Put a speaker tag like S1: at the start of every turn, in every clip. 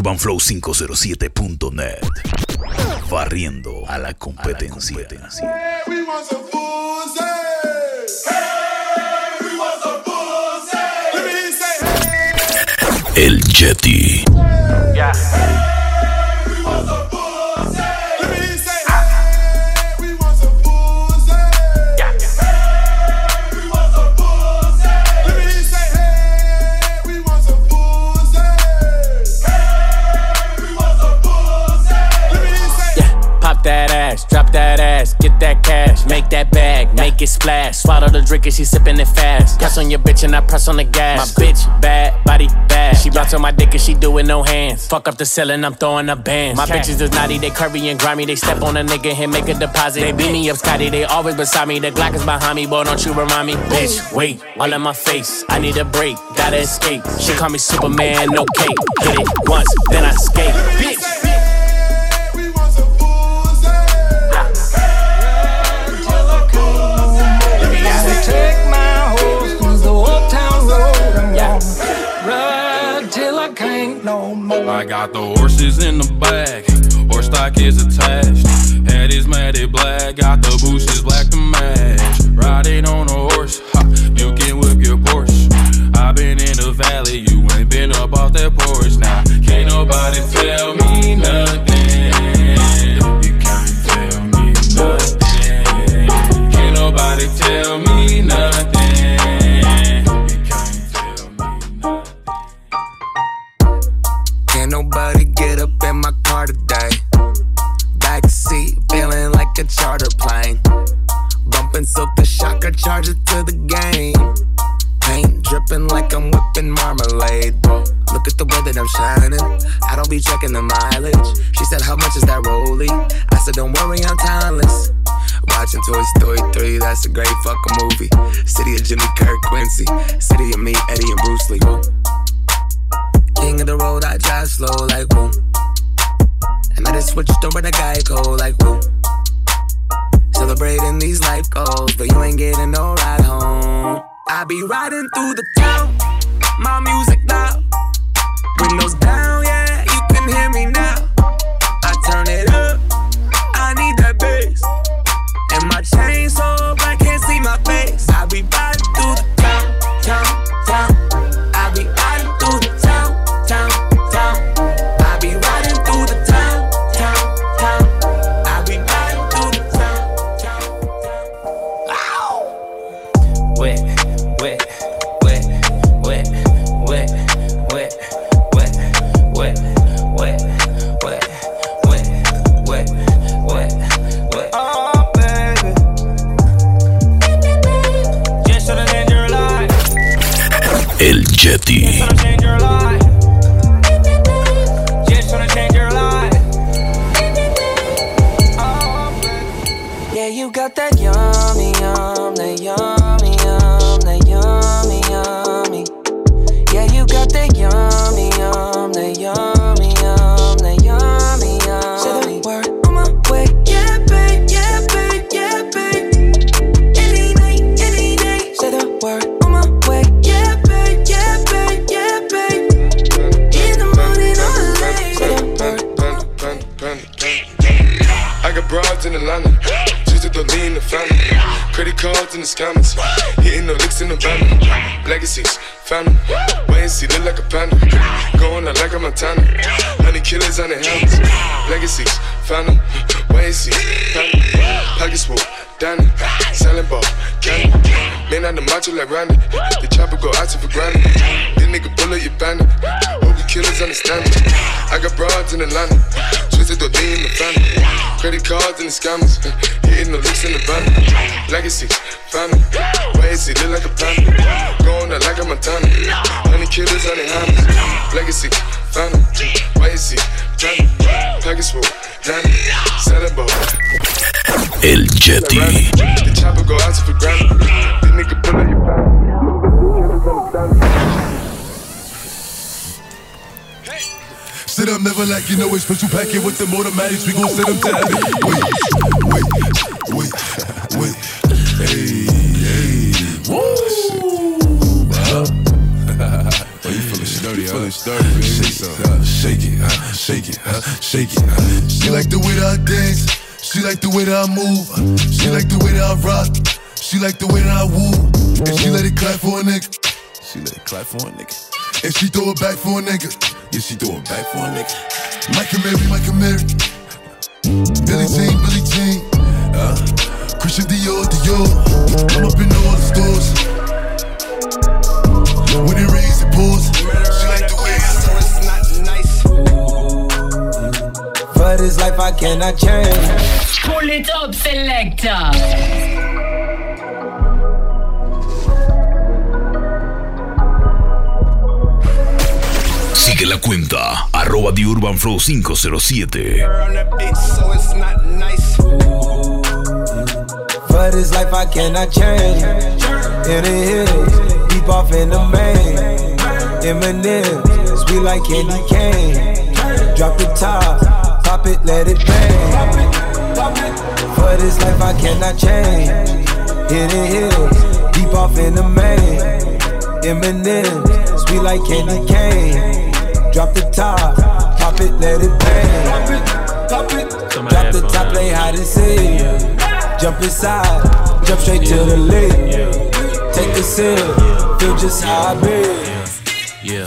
S1: UrbanFlow507.net. Barriendo a la competencia. El Yeti.
S2: Yeah. That ass, drop that ass, get that cash, make that bag, make it splash. Swallow the drink and she sippin' it fast. Press on your bitch and I press on the gas. My bitch bad, body bad. She bounce on my dick and she do it no hands. Fuck up the ceiling, I'm throwing up bands. My bitches is naughty, they curvy and grimy. They step on a nigga and make a deposit. They beat me up, Scotty, they always beside me. The Glock is behind me, boy, don't you remind me. Bitch, wait, all in my face. I need a break, gotta escape. She call me Superman, no cape. Hit it once, then I skate. Bitch.
S3: I got the horses in the back, horse stock is attached. Head is matted black, got the bushes black to match. Riding on a horse, ha, you can whip your Porsche. I been in the valley, you ain't been up off that porch. Now, can't nobody tell me nothing. You can't tell me nothing. Can't nobody tell me nothing.
S4: Nobody get up in my car today. Backseat feeling like a charter plane. Bumping so the shocker charger to the game. Paint dripping like I'm whipping marmalade, bro. Look at the way that I'm shining. I don't be checking the mileage. She said, how much is that rollie? I said, don't worry, I'm timeless. Watching Toy Story 3, that's a great fucking movie. City of Jimmy Kirk Quincy. City of me, Eddie and Bruce Lee, bro. King of the road, I drive slow like woo. And I just switched over to Geico like woo. Celebrating these life goals, but you ain't getting no ride home. I be riding through the town, my music loud. Windows down, yeah, you can hear me now. I turn it up, I need that bass. And my chain so black, can't see my face. I be riding through the town, town, town. I be riding through the town. Town, town, I be riding through the town, town, town. I be riding through the town, town, town. Ow!
S2: Wet, wet, wet, wet, wet, wet, wet, wet, wet, wet, wet, wet, wet, wet. Oh, baby, just to change your life.
S1: El Yeti.
S2: Just to change your life. Change your life. Oh, yeah, you got that yummy, that yummy, that yummy, yummy. Yeah, you got that yummy, that yummy, that yummy, yummy. Say the word on my way. Yeah, babe, yeah, babe, yeah, babe. Any night, any day. Say the word on my way. Yeah, babe, yeah, babe, yeah, babe. In the morning or late. Say the word.
S5: I got broads in Atlanta, just to the lean the family. Credit cards in the scammers, hitting the licks in the van. Legacies, family, wait and see, look like a panda. Going out like a Montana, 100 killers on the helmets. Legacies, family, wait and see, family. Pockets full, Danny, selling ball, candy. Man on the macho like Randy, the chopper go out to for granted. This nigga bullet, you bandit. Hope you killers understand me. I got broads in Atlanta, twisted the lean in the family. Credit cards and the scammers, hitting the licks in the van. Legacies, family, wait and see, look like a panda. Going out like a Montana, 100 killers on the hammers. Legacies, family, wait and see, family. Package full, Danny, selling ball.
S1: El Yeti.
S5: The chopper go out to for granted. This nigga pull up your family.
S6: Sit up, never like you know it's special packet with them automatics. We gon' set them to heaven. Wait. Hey. Woo! Oh, you feeling sturdy, huh? Shake it. shake it. She like the way that I dance. She like the way that I move. She like the way that I rock. She like the way that I woo. And she let it clap for a nigga. She let it clap for a nigga. And she throw it back for a nigga. Yeah, she throw it back for a nigga. Michael Mary. Billie Jean. Christian Dior. I'm up in all the stores. When it rains, it pours. She like the way
S7: so it's not nice. For this life I cannot change.
S8: Pull it up, selector.
S1: Sigue la cuenta @TheUrbanFlow507.
S7: So it's not nice. For this life I cannot change. In the hills, deep off in the main. Eminem, sweet like candy cane. Drop the top, pop it, let it bang. For this life I cannot change. In the hills, deep off in the main. Eminem, sweet like candy cane. Drop the top, pop it, let it bang. Drop the top, play hide and seek. Jump inside, jump straight to the lid. Take a sip, feel just how I be.
S9: Yeah.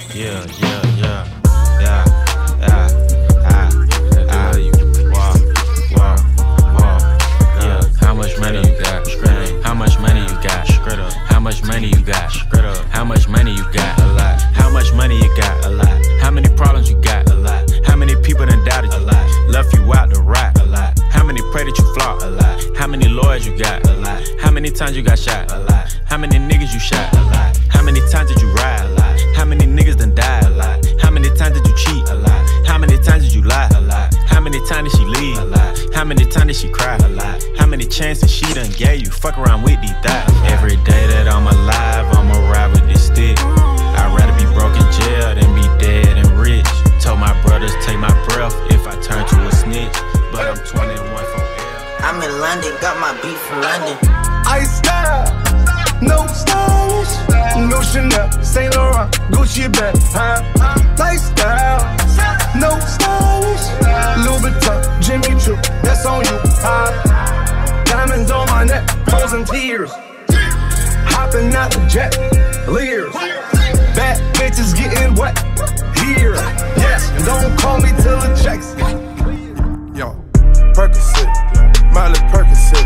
S9: How much money you got? How much money you got? How much money you got? How much money you got? A lot. How much money you got? A lot. How many problems you got? A lot. How many people done doubted you? A lot. Left you out to rot? A lot. How many pray that you flop? A lot. How many lawyers you got? A lot. How many times you got shot? A lot. How many niggas you shot? A lot. How many times did you ride? A lot. How many niggas done died? A lot. How many times did you cheat? A lot. How many times did you lie? A lot. How many times did she leave? A lot. How many times did she cry? A lot. How many chances she done gave you? Fuck around with these thoughts. Every day that I'm alive, I'ma ride with this stick. I'd rather be broke in jail than be dead and rich. Told my brothers take my breath if I turn to a snitch. But I'm 21 for L.
S10: I'm in London, got my beat from London.
S7: Ice style, no stylish, no Chanel, Saint Laurent, Gucci bag, lifestyle, no stylish, Louis Vuitton, Jimmy Choo, that's on you, diamonds on my neck, frozen tears, hopping out the jet, Lears, bad bitches getting wet, here, yes, don't call me till the checks.
S5: Yo, Percocet, Miley Percocet,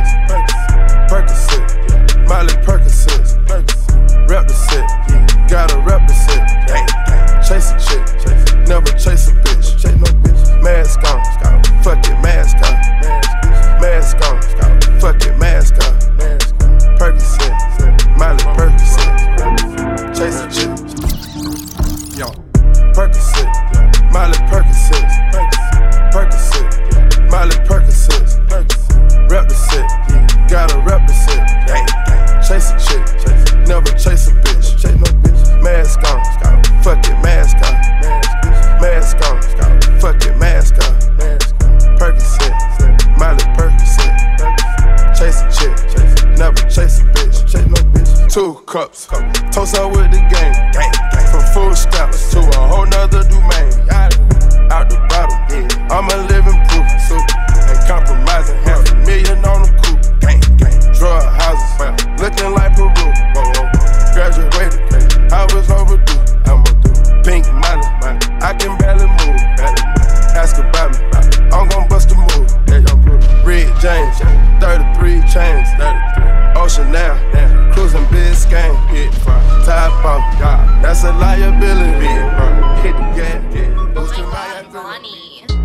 S5: Miley Percocet, rep the set, gotta rep the set. Chase a chick, never chase a bitch. Mask on, fuck it, mask on. Mask on, fuck it, mask on. Percocet, Miley Percocet, chase a chick. Yo, Percocet, Miley Percocet, Miley Percocet, rep the set, gotta rep the set. Chase a chick, never chase a bitch. Mask on, fuck it, mask on. Mask on, fuck it, mask on. Percocet, Miley Percocet. Chase a chick, never chase a bitch. 2 cups, toast up with the game. From food stamps to a whole nother domain. Out the bottle, I'm a living proof. Ain't compromising, $500,000 on the coupe. Drug houses, looking like Peru. Graduated, I was overdue. Pink money, I can barely move. Ask about me, I'm gon' bust a move. Red James, 33 chains. Ocean now, cruising Biscayne. Top off, that's a liability. Hit the gas, boost the liability.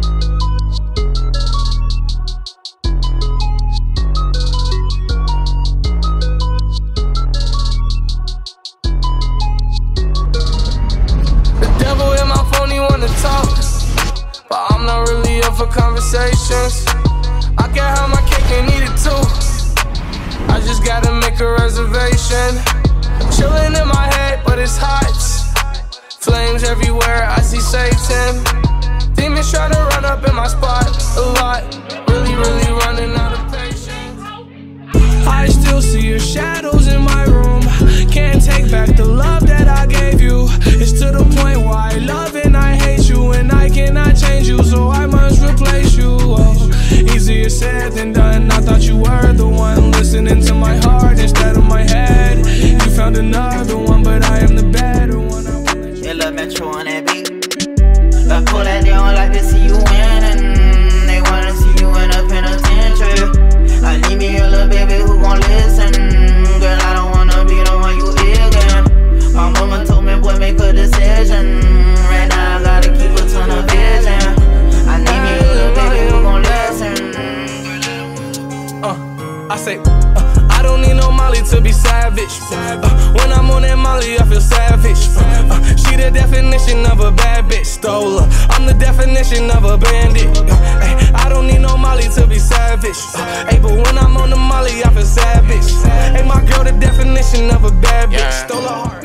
S11: Talk, but I'm not really up for conversations. I can have my cake and eat it too. I just gotta make a reservation. Chilling in my head, but it's hot. Flames everywhere, I see Satan. Demons try to run up in my spot a lot. Really running out of patience. I still see your shadows in my room. Can't take back the love that I gave you. It's to the point where I love and I hate you, and I cannot change you, so I easier said than done. I thought you were the one listening to my heart instead of my head. You found another one, but I am the better one.
S10: Yeah, love Metro on that beat. But pull that they don't like to see you winning. They wanna see you in a penitentiary. I need me a little baby who gon' listen. Girl, I don't wanna be the one you again. My mama told me, boy, make a decision. Right now I gotta keep a ton of vision. I need me a little baby who gon' listen.
S11: I say, I don't need no Molly to be savage. When I'm on that Molly, I feel savage. She the definition of a bad bitch, stole her. I'm the definition of a bandit. I don't need no Molly to be savage. But when I'm on the Molly, I feel savage. My girl, the definition of a bad bitch, stole her heart.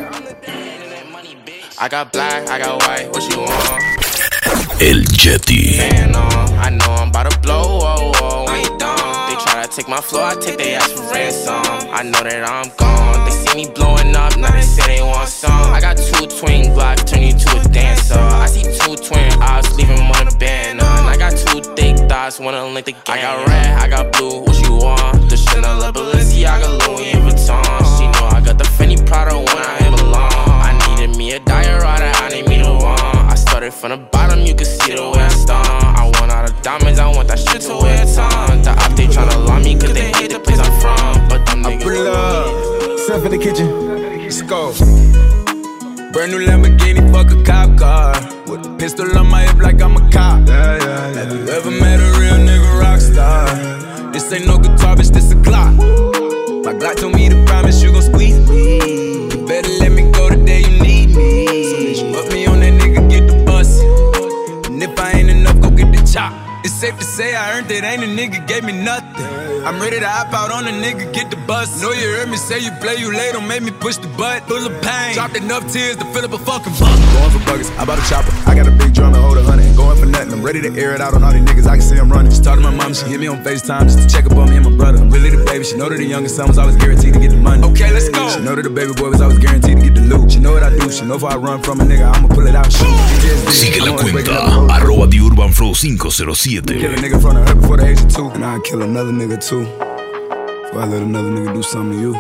S2: I got black, I got white, what you want?
S1: El Jetty.
S2: Man, I know I'm about to blow, when you done. They try to take my floor, I take their ass for ransom. I know that I'm gone, they see me blowing up, now they say they want some. I got 2 twin Glocks, turn you to a dancer. I see 2 twin eyes, leave him on a band. And I got 2 thick thighs, wanna link the game. I got red, I got blue, what you want? The Chanel, Balenciaga, Louis Vuitton. She know I got the Fendi Prada when I belong. I needed me a diorata, I need me the one. I started from the bottom, you can see the way I stung. I want all the diamonds, I want that shit to wear a ton. The op, they tryna lie me cause they hate the place I'm from. But them niggas
S12: pull up, step in the kitchen, let's go. Brand new Lamborghini, fuck a cop car. With a pistol on my hip like I'm a cop. Have you ever met a real nigga rock star? This ain't no guitar, bitch, this a Glock. My Glock told me to promise you gon' squeeze me. You better let me go the day you need me. So bitch, put me on that nigga, get the bus. And if I ain't enough, go get the chop. It's safe to say I earned it, ain't a nigga gave me nothing. I'm ready to hop out on a nigga, get the bus. Know you heard me say you play, you late, don't make me push the butt. Full of pain, dropped enough tears to fill up a fucking bucket.
S13: Going for buggers, I bought a chopper. I got a big drum and hold 100. Going for nothing, I'm ready to air it out on all these niggas, I can see I'm running. She talked to my mom, she hit me on FaceTime just to check up on me and my brother. I'm really the baby, she know that the youngest son was always guaranteed to get the money.
S12: Okay, let's go.
S13: She know that the baby boy was always guaranteed to get the loot. She know what I do, she know if I run from a nigga, I'ma pull it out, shoot.
S1: Sigue la cuenta, @TheUrbanFlow507.
S13: Kill a nigga from her before the age of 2. And I'll kill another nigga too. Before I let another nigga do something to you.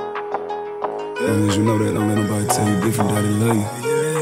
S13: As long as you know that, don't let nobody tell you different, that they love you.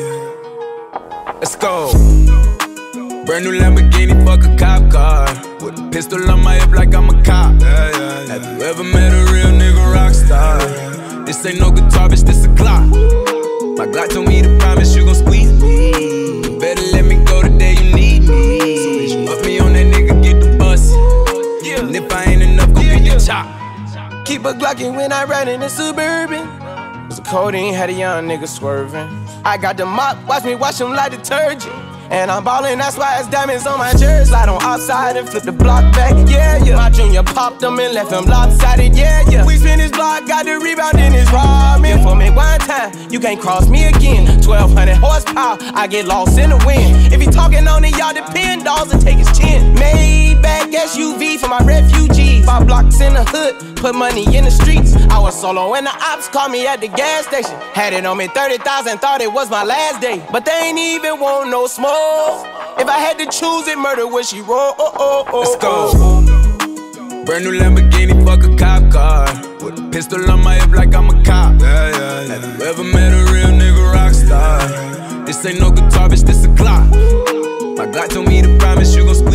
S12: Let's go. Brand new Lamborghini, fuck a cop car. With a pistol on my hip like I'm a cop. Have you ever met a real nigga rock star? This ain't no guitar, bitch, this a Glock. My Glock told me to promise you gon' squeeze me. You better let me go the day you need me. So bitch, put me on that nigga, get the bus. And if I ain't enough, go get the chop.
S11: Keep a Glockin' when I ride in the Suburban. Cause the codeine had a young nigga swerving. I got the mop, watch me wash him like detergent. And I'm ballin', that's why it's diamonds on my jersey. Slide on outside and flip the block back, yeah. My junior popped them and left him lopsided, yeah. We spin his block, got the rebound in his ramen. For me one time, you can't cross me again. 1200 horsepower, I get lost in the wind. If he talking on it, y'all depend, dolls and take his chin. Maybach SUV for my refugees. 5 blocks in the hood, put money in the streets. I was solo and the ops called me at the gas station. Had it on me 30,000, thought it was my last day. But they ain't even want no smoke. If I had to choose it, murder would she roll?
S12: Let's go. Brand new Lamborghini, fuck a cop car. With a pistol on my hip like I'm a cop. Have you ever met a real nigga rock star? This ain't no guitar, bitch, this a Glock. My Glock told me to promise you gon'